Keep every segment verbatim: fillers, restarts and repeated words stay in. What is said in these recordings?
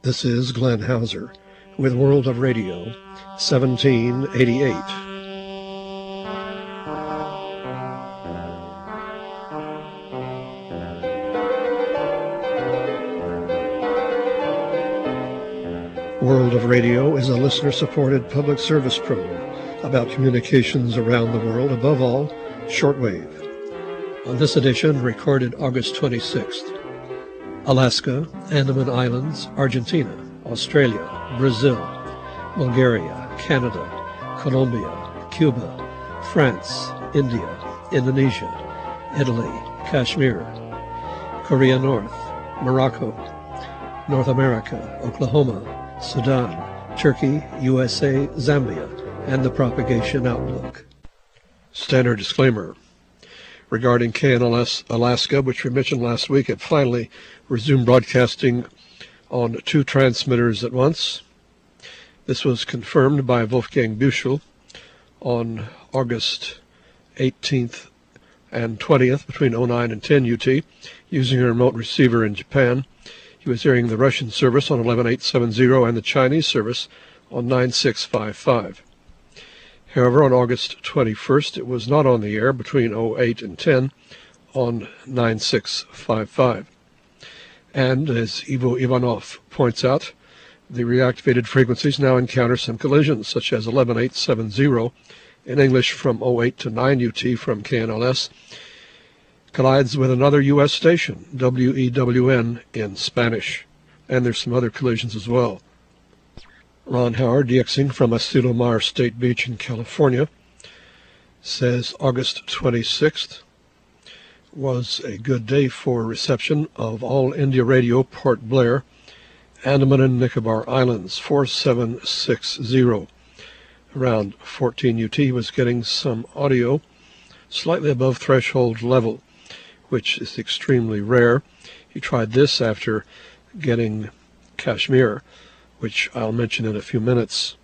This is Glenn Hauser with World of Radio, seventeen eighty-eight. World of Radio is a listener-supported public service program about communications around the world, above all, shortwave. On this edition, recorded August twenty-sixth, Alaska, Andaman Islands, Argentina, Australia, Brazil, Bulgaria, Canada, Colombia, Cuba, France, India, Indonesia, Italy, Kashmir, Korea North, Morocco, North America, Oklahoma, Sudan, Turkey, U S A, Zambia, and the propagation outlook. Standard disclaimer. Regarding K N L S Alaska, which we mentioned last week, it finally resumed broadcasting on two transmitters at once. This was confirmed by Wolfgang Büchel on August eighteenth and twentieth between oh nine and ten U T using a remote receiver in Japan. He was hearing the Russian service on eleven eight seventy and the Chinese service on nine six five five. However, on August twenty-first, it was not on the air between oh eight and ten on nine six five five. And, as Ivo Ivanov points out, the reactivated frequencies now encounter some collisions, such as eleven eight seventy in English from oh eight to nine U T from K N L S, collides with another U S station, W E W N, in Spanish. And there's some other collisions as well. Ron Howard, DXing from Asilomar State Beach in California, says August twenty-sixth was a good day for reception of All India Radio Port Blair, Andaman and Nicobar Islands, four seven six zero. Around fourteen U T was getting some audio slightly above threshold level, which is extremely rare. He tried this after getting Kashmir, which I'll mention in a few minutes.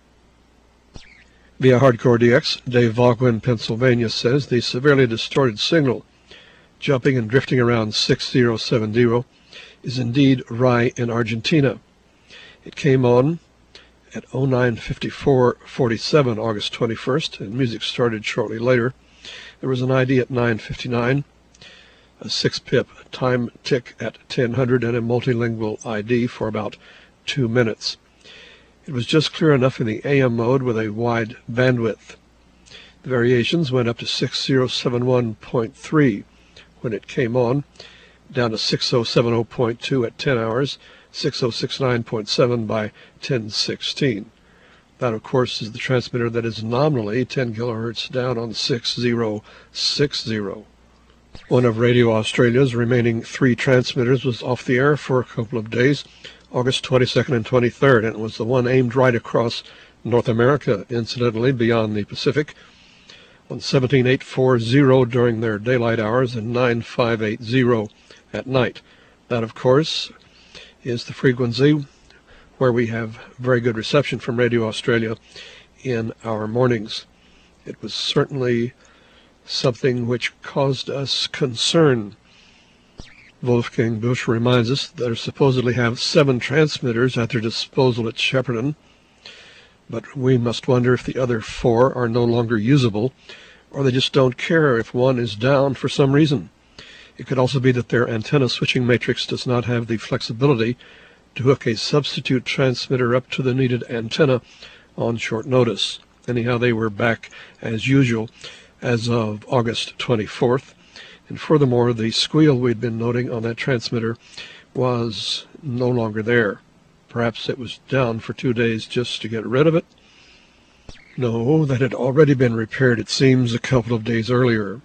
Via Hardcore D X, Dave Vaughan, Pennsylvania, says the severely distorted signal, jumping and drifting around six zero seven zero, is indeed R I in Argentina. It came on at oh nine fifty-four forty-seven August twenty-first, and music started shortly later. There was an I D at nine fifty-nine, a six pip time tick at ten hundred, and a multilingual I D for about two minutes. It was just clear enough in the A M mode with a wide bandwidth. The variations went up to six zero seven one point three when it came on, down to six zero seven zero point two at ten hours, six zero six nine point seven by ten sixteen. That, of course, is the transmitter that is nominally ten kilohertz down on six zero six zero. One of Radio Australia's remaining three transmitters was off the air for a couple of days, August twenty-second and twenty-third, and it was the one aimed right across North America, incidentally, beyond the Pacific, on seventeen eight forty during their daylight hours and nine five eighty at night. That, of course, is the frequency where we have very good reception from Radio Australia in our mornings. It was certainly something which caused us concern. Wolfgang Busch reminds us that they supposedly have seven transmitters at their disposal at Shepparton, but we must wonder if the other four are no longer usable, or they just don't care if one is down for some reason. It could also be that their antenna switching matrix does not have the flexibility to hook a substitute transmitter up to the needed antenna on short notice. Anyhow, they were back as usual as of August twenty-fourth. And furthermore, the squeal we'd been noting on that transmitter was no longer there. Perhaps it was down for two days just to get rid of it. No, that had already been repaired, it seems, a couple of days earlier.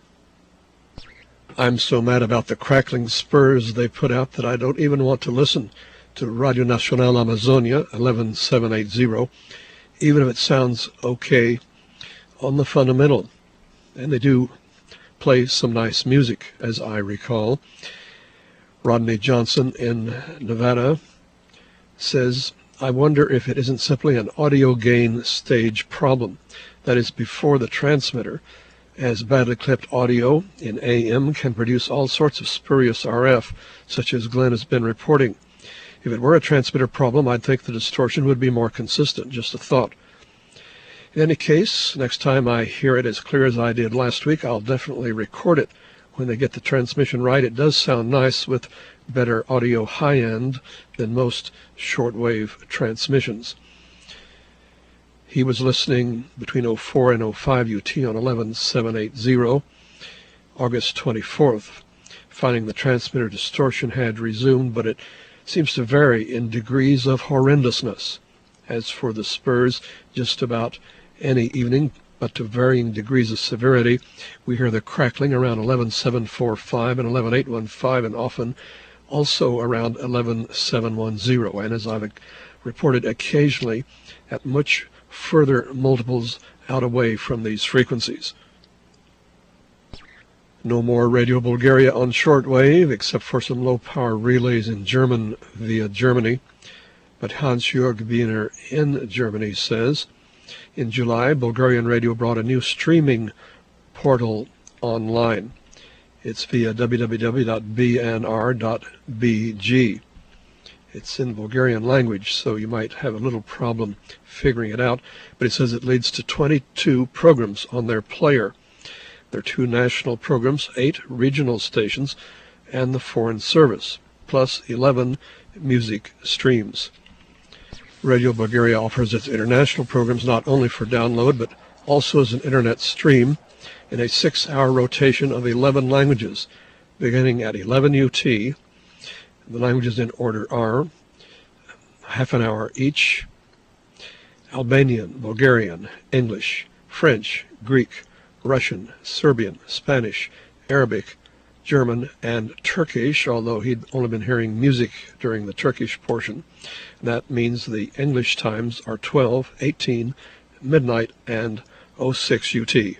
I'm so mad about the crackling spurs they put out that I don't even want to listen to Radio Nacional Amazonia eleven seven eighty, even if it sounds okay on the fundamental. And they do play some nice music, as I recall. Rodney Johnson in Nevada says, I wonder if it isn't simply an audio gain stage problem, that is, before the transmitter, as badly clipped audio in A M can produce all sorts of spurious R F, such as Glenn has been reporting. If it were a transmitter problem, I'd think the distortion would be more consistent. Just a thought. In any case, next time I hear it as clear as I did last week, I'll definitely record it when they get the transmission right. It does sound nice with better audio high-end than most shortwave transmissions. He was listening between oh four and oh five U T on eleven seven eighty, August twenty-fourth, finding the transmitter distortion had resumed, but it seems to vary in degrees of horrendousness. As for the spurs, just about any evening, but to varying degrees of severity. We hear the crackling around eleven seven forty-five and eleven eight fifteen, and often also around eleven seven ten, and as I've reported, occasionally at much further multiples out away from these frequencies. No more Radio Bulgaria on shortwave, except for some low-power relays in German via Germany. But Hans-Jörg Wiener in Germany says, in July, Bulgarian Radio brought a new streaming portal online. It's via w w w dot b n r dot b g. It's in Bulgarian language, so you might have a little problem figuring it out, but it says it leads to twenty-two programs on their player. There are two national programs, eight regional stations, and the foreign service, plus eleven music streams. Radio Bulgaria offers its international programs not only for download, but also as an internet stream in a six-hour rotation of eleven languages, beginning at eleven U T. The languages in order are half an hour each: Albanian, Bulgarian, English, French, Greek, Russian, Serbian, Spanish, Arabic, German, and Turkish, although he'd only been hearing music during the Turkish portion. That means the English times are twelve, eighteen, midnight, and oh six U T.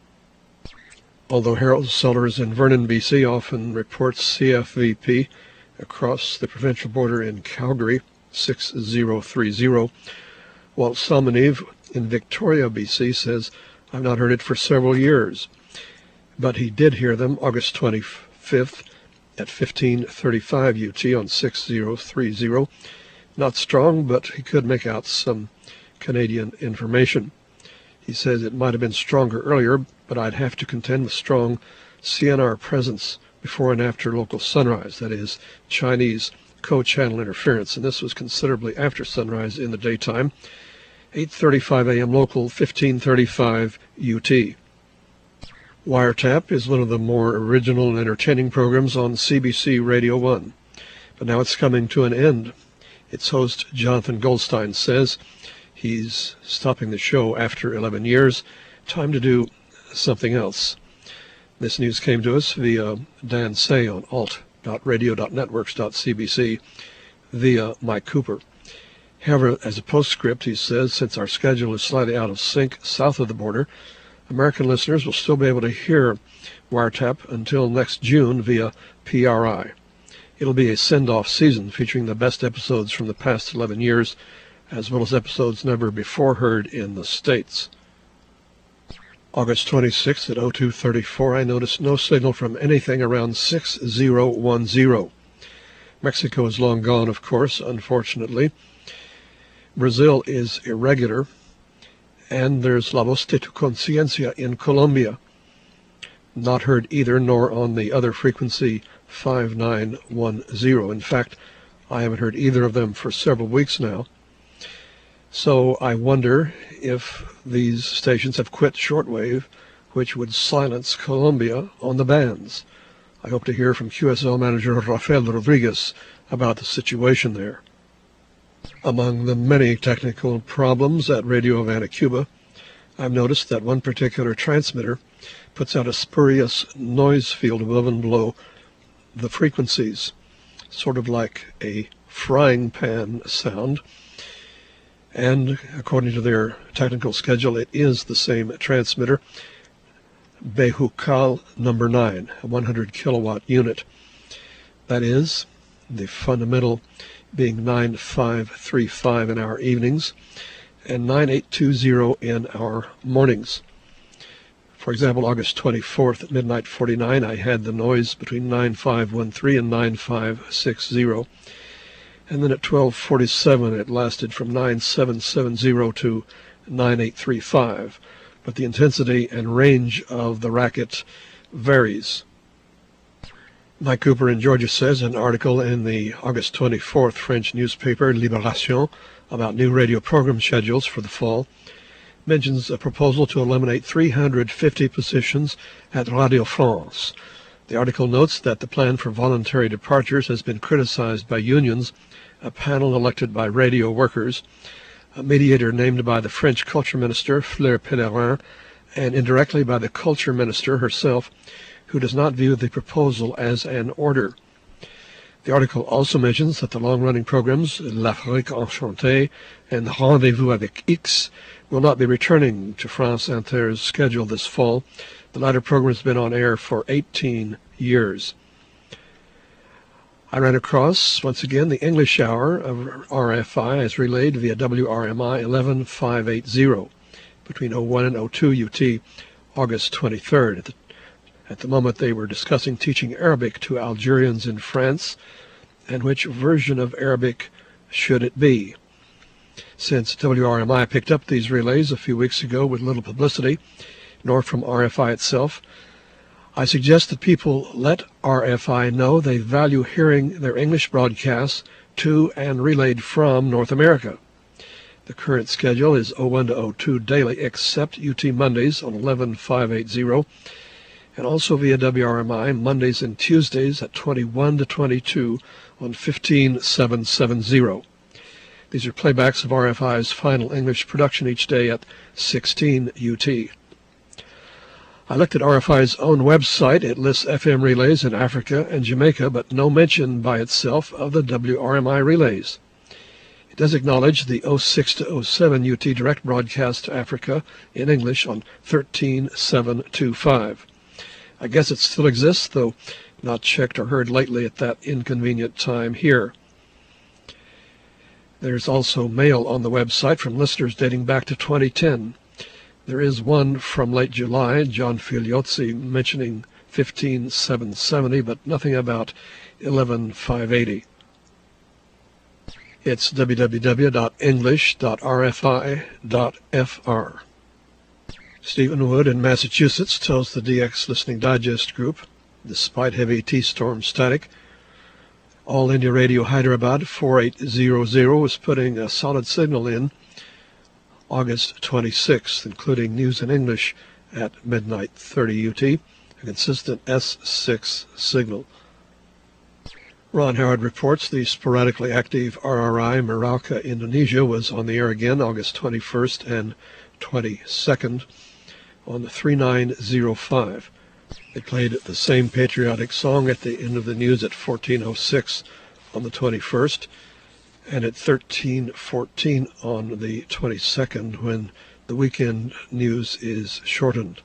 Although Harold Sellers in Vernon, B C often reports C F V P across the provincial border in Calgary, six oh three oh, Walt Salmoniv in Victoria, B C says, I've not heard it for several years, but he did hear them August twenty-fifth at fifteen thirty-five U T on six oh three oh. Not strong, but he could make out some Canadian information. He says it might have been stronger earlier, but I'd have to contend with strong C N R presence before and after local sunrise, that is, Chinese co-channel interference, and this was considerably after sunrise in the daytime, eight thirty-five a m local, fifteen thirty-five U T. Wiretap is one of the more original and entertaining programs on C B C Radio one, but now it's coming to an end. Its host, Jonathan Goldstein, says he's stopping the show after eleven years. Time to do something else. This news came to us via Dan Say on alt dot radio dot networks dot c b c via Mike Cooper. However, as a postscript, he says, since our schedule is slightly out of sync south of the border, American listeners will still be able to hear Wiretap until next June via P R I. It'll be a send-off season featuring the best episodes from the past eleven years, as well as episodes never before heard in the States. August twenty-sixth at oh two thirty-four, I noticed no signal from anything around six oh ten. Mexico is long gone, of course, unfortunately. Brazil is irregular, and there's La Voz de tu Conciencia in Colombia. Not heard either, nor on the other frequency five nine one oh. In fact, I haven't heard either of them for several weeks now. So I wonder if these stations have quit shortwave, which would silence Colombia on the bands. I hope to hear from Q S L manager Rafael Rodriguez about the situation there. Among the many technical problems at Radio Havana, Cuba, I've noticed that one particular transmitter puts out a spurious noise field above and below the frequencies, sort of like a frying pan sound. And according to their technical schedule, it is the same transmitter, Bejucal number nine, a one hundred kilowatt unit. That is, the fundamental being nine five three five in our evenings and nine eight two zero in our mornings. For example, August twenty-fourth at midnight forty-nine, I had the noise between nine five one three and nine five six zero. and then at twelve forty-seven it lasted from nine seven seven zero to nine eight three five, but the intensity and range of the racket varies. Mike Cooper in Georgia says an article in the August twenty-fourth French newspaper Libération about new radio program schedules for the fall mentions a proposal to eliminate three hundred fifty positions at Radio France. The article notes that the plan for voluntary departures has been criticized by unions, a panel elected by radio workers, a mediator named by the French culture minister Fleur Pellerin, and indirectly by the culture minister herself, who does not view the proposal as an order. The article also mentions that the long-running programs L'Afrique Enchantée and Rendez-vous avec X will not be returning to France Inter's schedule this fall. The latter program has been on air for eighteen years. I ran across, once again, the English hour of R F I as relayed via W R M I eleven five eighty between oh one and oh two U T, August twenty-third. At the At the moment they were discussing teaching Arabic to Algerians in France, and which version of Arabic should it be. Since W R M I picked up these relays a few weeks ago with little publicity, nor from R F I itself, I suggest that people let R F I know they value hearing their English broadcasts to and relayed from North America. The current schedule is oh one to oh two daily, except U T Mondays on eleven five eighty, and also via W R M I Mondays and Tuesdays at twenty-one to twenty-two on fifteen seven seventy. These are playbacks of R F I's final English production each day at sixteen U T. I looked at R F I's own website. It lists F M relays in Africa and Jamaica, but no mention by itself of the W R M I relays. It does acknowledge the oh six to oh seven U T direct broadcast to Africa in English on thirteen seven twenty-five. I guess it still exists, though not checked or heard lately at that inconvenient time here. There's also mail on the website from listeners dating back to twenty ten. There is one from late July, John Figliozzi, mentioning fifteen seven seventy, but nothing about eleven five eighty. It's w w w dot english dot r f i dot f r. Stephen Wood in Massachusetts tells the D X Listening Digest group, despite heavy T-storm static, All India Radio Hyderabad forty-eight hundred was putting a solid signal in August twenty-sixth, including news in English at midnight thirty U T, a consistent S six signal. Ron Howard reports the sporadically active R R I Merauke, Indonesia was on the air again August twenty-first and twenty-second on the three nine oh five. It played the same patriotic song at the end of the news at fourteen oh six on the twenty-first and at thirteen fourteen on the twenty-second when the weekend news is shortened.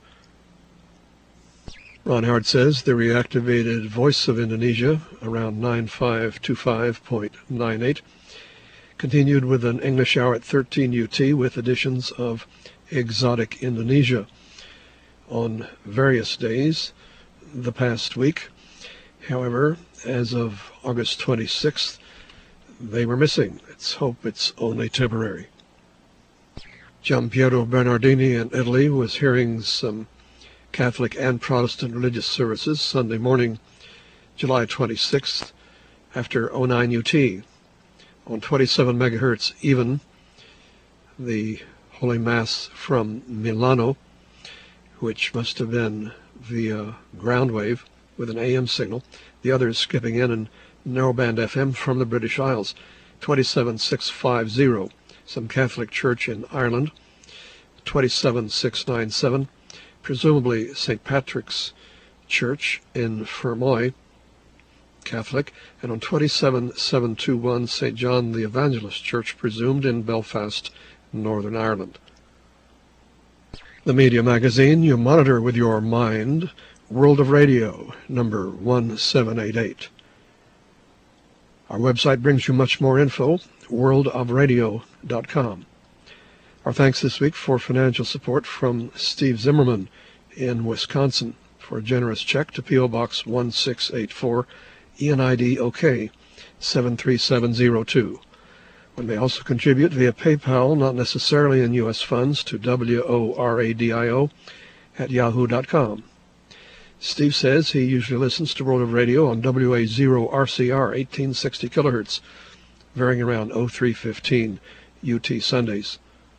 Ron Howard says the reactivated Voice of Indonesia, around nine five two five point nine eight, continued with an English hour at thirteen U T with editions of Exotic Indonesia on various days the past week. However, as of August twenty-sixth, they were missing. Let's hope it's only temporary. Giampiero Bernardini in Italy was hearing some Catholic and Protestant religious services Sunday morning, July twenty-sixth, after oh nine U T. On twenty-seven megahertz even, the Holy Mass from Milano, which must have been via ground wave with an A M signal, the others skipping in and narrowband F M from the British Isles, twenty-seven six fifty, some Catholic church in Ireland, twenty-seven six ninety-seven, presumably Saint Patrick's Church in Fermoy, Catholic, and on twenty-seven seven twenty-one, Saint John the Evangelist Church, presumed in Belfast, Northern Ireland. The Media Magazine you monitor with your mind, World of Radio, number one seven eight eight. Our website brings you much more info, world of radio dot com. Our thanks this week for financial support from Steve Zimmerman in Wisconsin for a generous check to P O Box one six eight four, E N I D OK, seven three seven zero two. One may also contribute via PayPal, not necessarily in U S funds, to W O R A D I O at yahoo dot com. Steve says he usually listens to World of Radio on W A zero R C R, eighteen sixty kilohertz, varying around oh three fifteen U T Sundays.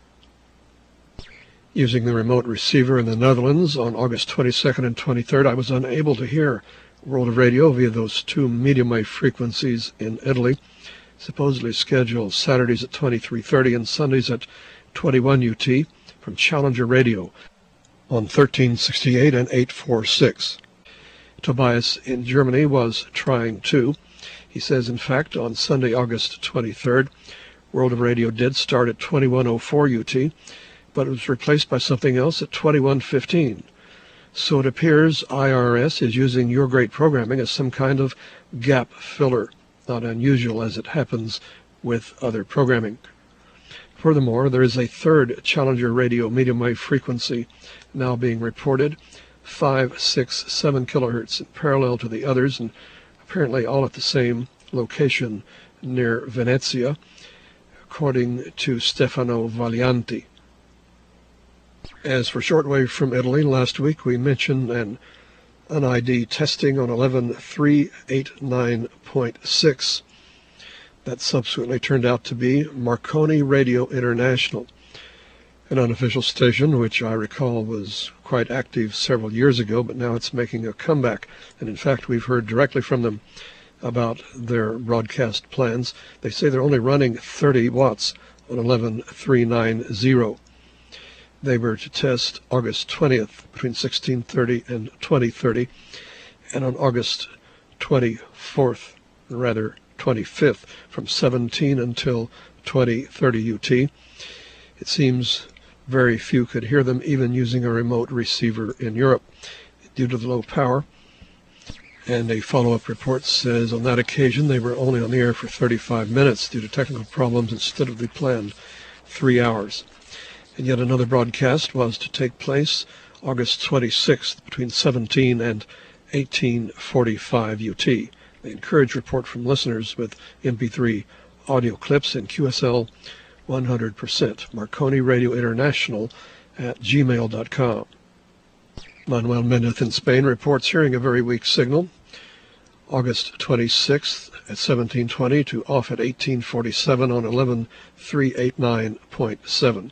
Using the remote receiver in the Netherlands on August twenty-second and twenty-third, I was unable to hear World of Radio via those two medium wave frequencies in Italy, supposedly scheduled Saturdays at twenty-three thirty and Sundays at twenty-one U T from Challenger Radio on thirteen sixty-eight and eight forty-six. Tobias in Germany was trying too. He says, in fact, on Sunday, August twenty-third, World of Radio did start at twenty-one oh four U T, but it was replaced by something else at twenty-one fifteen. So it appears I R S is using your great programming as some kind of gap filler, not unusual as it happens with other programming. Furthermore, there is a third Challenger Radio medium wave frequency now being reported, five, six, seven kilohertz, in parallel to the others, and apparently all at the same location near Venezia, according to Stefano Valianti. As for shortwave from Italy, last week we mentioned an N I D testing on eleven three eighty-nine point six. That subsequently turned out to be Marconi Radio International, an unofficial station which I recall was quite active several years ago, but now it's making a comeback. And in fact, we've heard directly from them about their broadcast plans. They say they're only running thirty watts on eleven three ninety. They were to test August twentieth between sixteen thirty and twenty thirty, and on August twenty-fourth, or rather twenty-fifth, from seventeen until twenty thirty U T. It seems very few could hear them, even using a remote receiver in Europe, due to the low power. And a follow-up report says on that occasion they were only on the air for thirty-five minutes due to technical problems instead of the planned three hours. And yet another broadcast was to take place August twenty-sixth between seventeen and eighteen forty-five U T. They encourage report from listeners with M P three audio clips and Q S L one hundred percent. Marconi Radio International at gmail dot com. Manuel Mendez in Spain reports hearing a very weak signal. August twenty-sixth at seventeen twenty to off at eighteen forty-seven on eleven three eighty-nine point seven.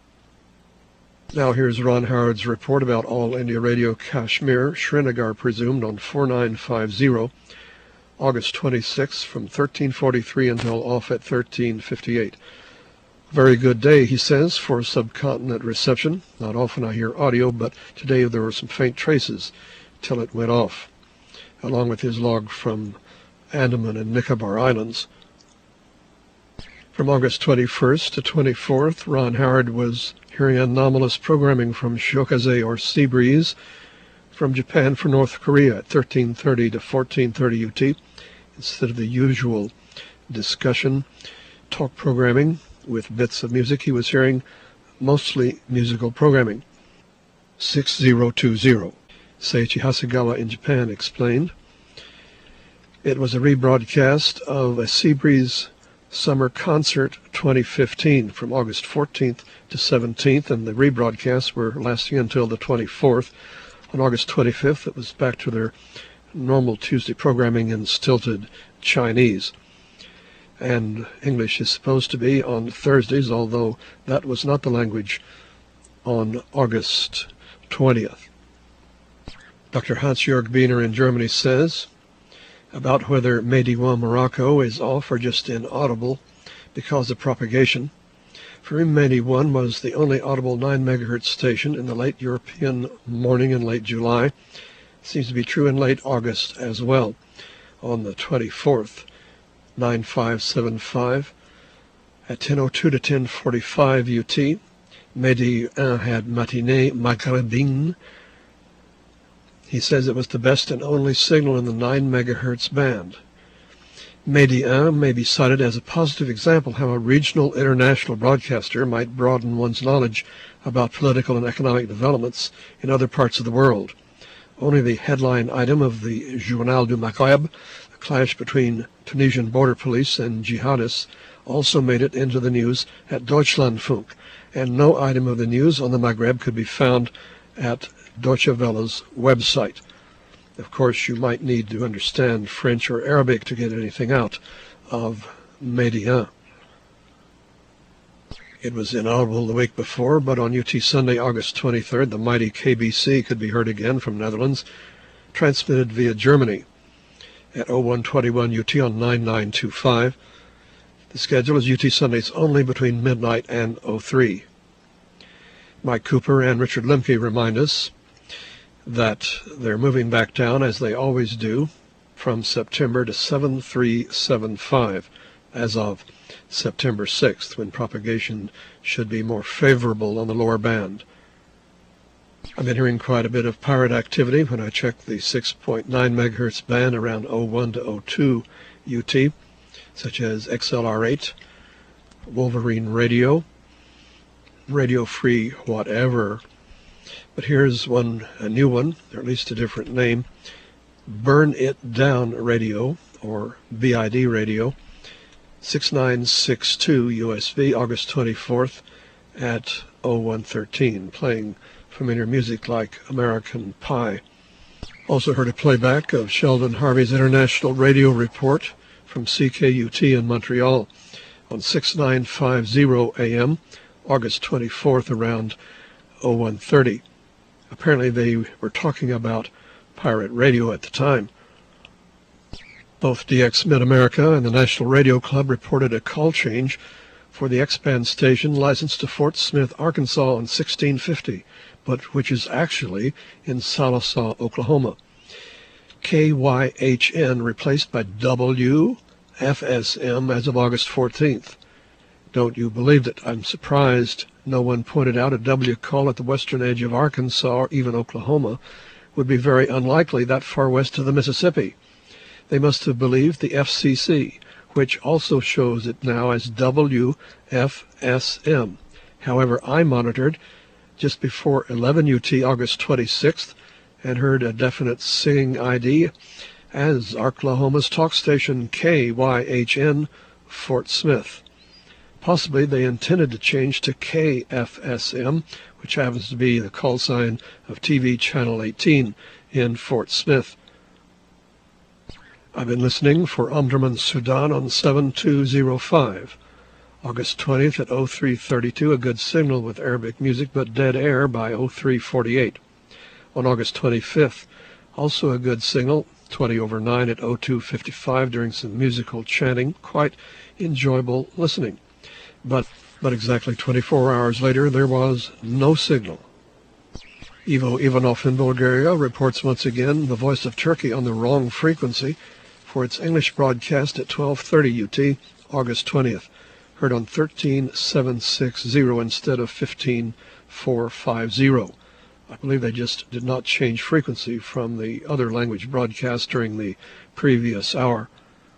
Now here's Ron Howard's report about All India Radio Kashmir, Srinagar presumed on forty-nine fifty, August twenty-sixth from thirteen forty-three until off at thirteen fifty-eight. Very good day, he says, for subcontinent reception. Not often I hear audio, but today there were some faint traces till it went off, along with his log from Andaman and Nicobar Islands. From August twenty-first to twenty-fourth, Ron Howard was hearing anomalous programming from Shokaze or Sea Breeze from Japan for North Korea at thirteen thirty to fourteen thirty U T, instead of the usual discussion, talk programming with bits of music. He was hearing mostly musical programming. six zero two zero. Seiichi Hasegawa in Japan explained. It was a rebroadcast of a Sea Breeze Summer Concert twenty fifteen from August fourteenth to seventeenth, and the rebroadcasts were lasting until the twenty-fourth. On August twenty-fifth, it was back to their normal Tuesday programming in stilted Chinese. And English is supposed to be on Thursdays, although that was not the language on August twentieth. Doctor Hans-Jörg Biener in Germany says about whether Mehdi one Morocco is off or just inaudible because of propagation. For him, Mehdi one was the only audible nine megahertz station in the late European morning in late July. Seems to be true in late August as well. On the twenty-fourth, nine five seven five, at ten oh two to ten forty-five U T, Mehdi one had matinée maghrébine. He says it was the best and only signal in the nine megahertz band. Mehdi one may be cited as a positive example how a regional international broadcaster might broaden one's knowledge about political and economic developments in other parts of the world. Only the headline item of the Journal du Maghreb, a clash between Tunisian border police and jihadists also made it into the news at Deutschlandfunk, and no item of the news on the Maghreb could be found at Deutsche Welle's website. Of course, you might need to understand French or Arabic to get anything out of Média. It was inaudible the week before, but on U T Sunday, August twenty-third, the mighty K B C could be heard again from Netherlands, transmitted via Germany at oh one twenty-one U T on nine nine two five. The schedule is U T Sundays only between midnight and oh three. Mike Cooper and Richard Lemke remind us that they're moving back down, as they always do, from September to seven three seven five as of September sixth, when propagation should be more favorable on the lower band. I've been hearing quite a bit of pirate activity when I checked the six point nine megahertz band around oh one to oh two U T, such as X L R eight, Wolverine Radio, Radio Free Whatever. But here's one, a new one, or at least a different name, Burn It Down Radio, or B I D Radio, six nine six two U S B, August twenty-fourth at oh one thirteen, playing familiar music like American Pie. Also heard a playback of Sheldon Harvey's International Radio Report from C K U T in Montreal on six nine five zero A M, August twenty-fourth around oh one thirty. Apparently they were talking about pirate radio at the time. Both D X Mid-America and the National Radio Club reported a call change for the X-band station licensed to Fort Smith, Arkansas on sixteen fifty, but which is actually in Sallisaw, Oklahoma. K Y H N replaced by W F S M as of August fourteenth. Don't you believe it? I'm surprised no one pointed out a W call at the western edge of Arkansas or even Oklahoma would be very unlikely that far west of the Mississippi. They must have believed the F C C, which also shows it now as W F S M. However, I monitored just before eleven U T August twenty-sixth and heard a definite singing I D as Oklahoma's talk station K Y H N Fort Smith. Possibly they intended to change to K F S M, which happens to be the call sign of T V Channel eighteen in Fort Smith. I've been listening for Omdurman, Sudan on seven two oh five. August twentieth at oh three thirty-two, a good signal with Arabic music, but dead air by oh three forty-eight. On August twenty-fifth, also a good signal, twenty over nine at oh two fifty-five during some musical chanting, quite enjoyable listening. But, but exactly twenty-four hours later, there was no signal. Ivo Ivanov in Bulgaria reports once again the Voice of Turkey on the wrong frequency for its English broadcast at twelve thirty U T, August twentieth, heard on thirteen seven sixty instead of fifteen four fifty. I believe they just did not change frequency from the other language broadcast during the previous hour.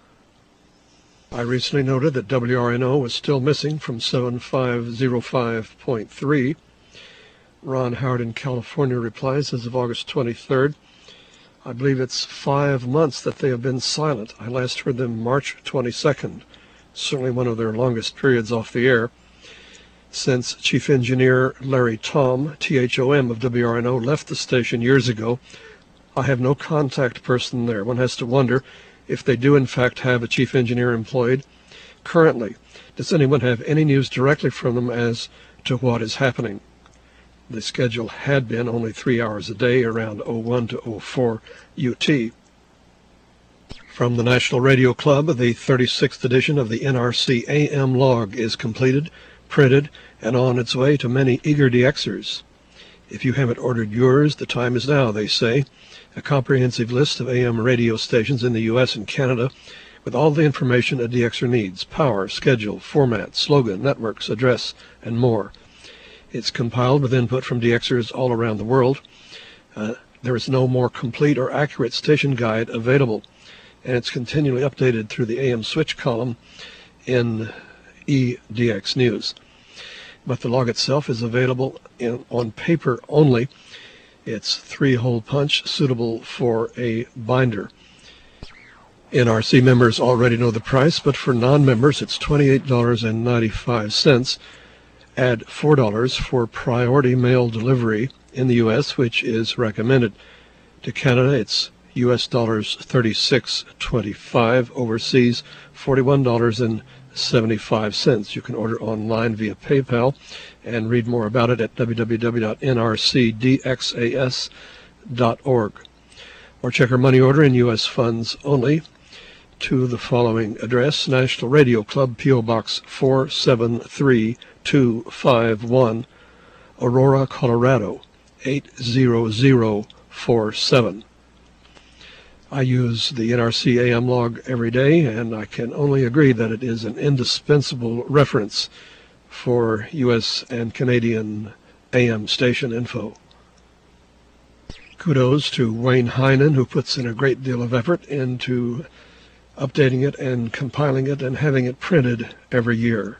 I recently noted that W R N O was still missing from seven five oh five point three. Ron Howard in California replies as of August twenty-third, I believe it's five months that they have been silent. I last heard them March twenty-second, certainly one of their longest periods off the air. Since Chief Engineer Larry Tom, T H O M of W R N O, left the station years ago, I have no contact person there. One has to wonder if they do in fact have a chief engineer employed currently. Does anyone have any news directly from them as to what is happening? The schedule had been only three hours a day, around oh one to oh four U T. From the National Radio Club, the thirty-sixth edition of the N R C A M log is completed, printed, and on its way to many eager D Xers. If you haven't ordered yours, the time is now, they say. A comprehensive list of A M radio stations in the U S and Canada with all the information a D Xer needs: power, schedule, format, slogan, networks, address, and more. It's compiled with input from D Xers all around the world. Uh, there is no more complete or accurate station guide available, and it's continually updated through the A M switch column in E D X News. But the log itself is available in, on paper only. It's three-hole punch, suitable for a binder. N R C members already know the price, but for non-members it's twenty-eight dollars and ninety-five cents. Add four dollars for priority mail delivery in the U S, which is recommended. To Canada, it's U S dollars thirty-six twenty-five. Overseas, forty-one dollars and seventy-five cents. You can order online via PayPal and read more about it at w w w dot n r c d x a s dot org. Or check our money order in U S funds only to the following address: National Radio Club, P O. Box four seven three two five one, Aurora, Colorado eight zero zero four seven. I use the N R C A M log every day, and I can only agree that it is an indispensable reference for U S and Canadian A M station info. Kudos to Wayne Heinen, who puts in a great deal of effort into updating it and compiling it and having it printed every year.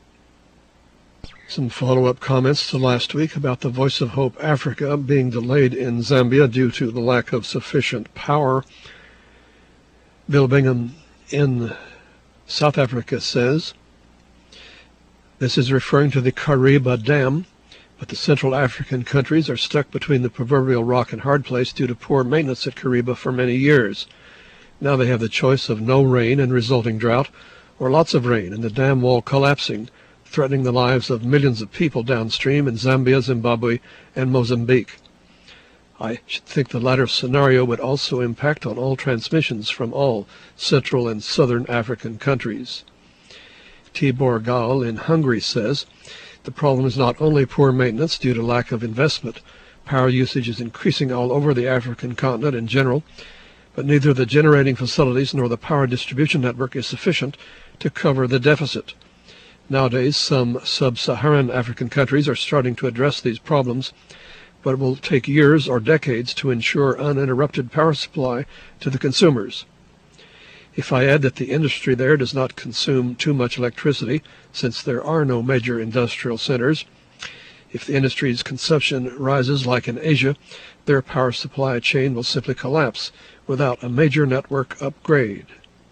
Some follow-up comments to last week about the Voice of Hope Africa being delayed in Zambia due to the lack of sufficient power. Bill Bingham in South Africa says, this is referring to the Kariba Dam, but the Central African countries are stuck between the proverbial rock and hard place due to poor maintenance at Kariba for many years. Now they have the choice of no rain and resulting drought, or lots of rain and the dam wall collapsing, threatening the lives of millions of people downstream in Zambia, Zimbabwe, and Mozambique. I should think the latter scenario would also impact on all transmissions from all Central and Southern African countries. Tibor Gal in Hungary says, the problem is not only poor maintenance due to lack of investment. Power usage is increasing all over the African continent in general, but neither the generating facilities nor the power distribution network is sufficient to cover the deficit. Nowadays, some sub-Saharan African countries are starting to address these problems, but it will take years or decades to ensure uninterrupted power supply to the consumers. If I add that the industry there does not consume too much electricity, since there are no major industrial centers, if the industry's consumption rises like in Asia, their power supply chain will simply collapse without a major network upgrade.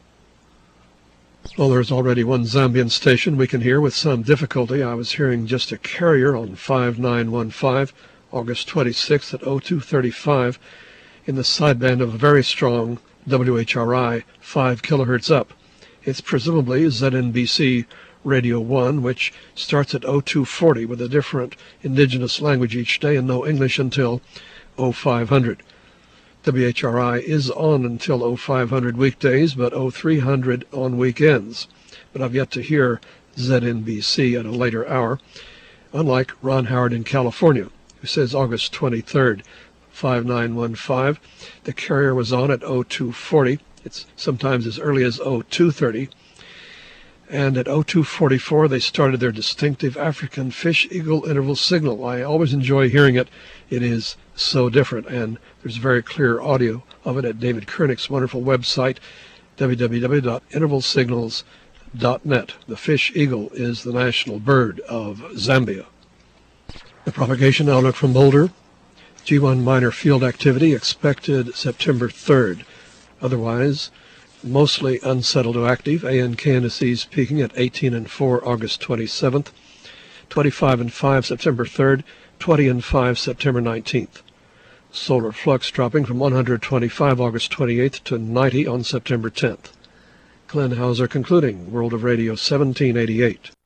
Well, there's already one Zambian station we can hear with some difficulty. I was hearing just a carrier on five nine one five, August twenty-sixth at oh two thirty-five, in the sideband of a very strong W H R I five kilohertz up. It's presumably Z N B C Radio one, which starts at oh two forty with a different indigenous language each day and no English until oh five hundred. W H R I is on until oh five hundred weekdays, but oh three hundred on weekends. But I've yet to hear Z N B C at a later hour, unlike Ron Howard in California, who says August twenty-third, five nine one five, the carrier was on at oh two forty. It's sometimes as early as oh two thirty. And at oh two forty-four, they started their distinctive African fish eagle interval signal. I always enjoy hearing it. It is so different, and there's very clear audio of it at David Koenig's wonderful website, w w w dot interval signals dot net. The fish eagle is the national bird of Zambia. The propagation outlook from Boulder. G one minor field activity expected September third. Otherwise, mostly unsettled to active. A N K indices peaking at eighteen and four August twenty-seventh, twenty-five and five September third, twenty and five September nineteenth. Solar flux dropping from one hundred twenty-five August twenty-eighth to ninety on September tenth. Glenn Hauser concluding, World of Radio seventeen eighty-eight.